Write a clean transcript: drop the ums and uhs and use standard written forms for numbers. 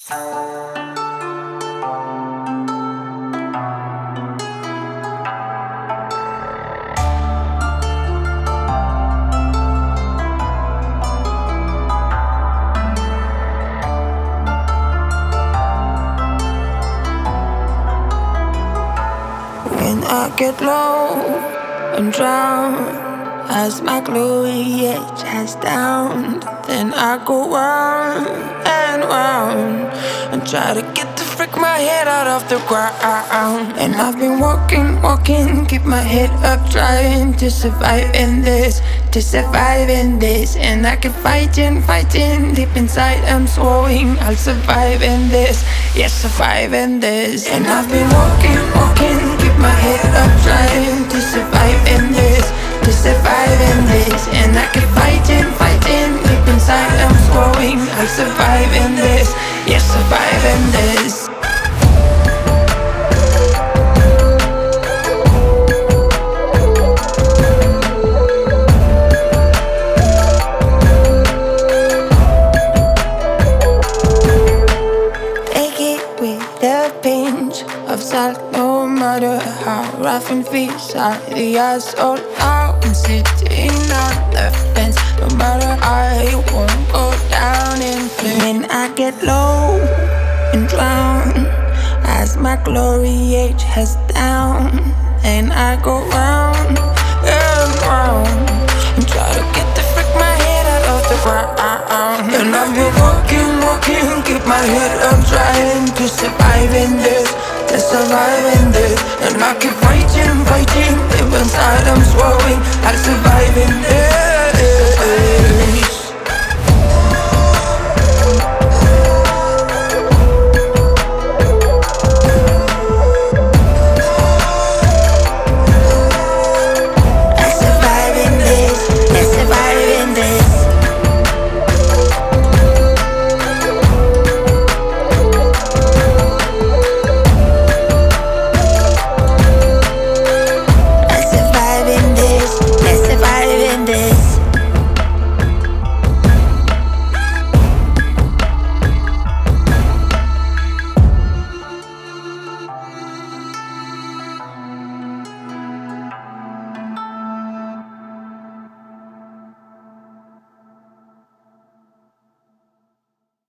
When I get low and drown, as my glory age has down, then I go round and round and try to get the frick my head out of the ground. And I've been walking, keep my head up, trying to survive in this, And I keep fighting, deep inside I'm swallowing, I'll survive in this, yes, survive in this. And I've been walking, keep my head up, trying to survive in this, And I keep fighting, deep inside I'm swallowing, I'll survive in this, yes, survive in this. A pinch of salt, no matter how rough and fierce are the odds all out. I'm sitting on the fence, no matter I won't go down in flames. When I get low and drown, as my glory age has down, and I go round and round and try to get the frick my head out of the ground. And I've been walking, keep my head up, trying to survive in this, And I keep fighting, deep inside I'm swallowing, I'll survive in this.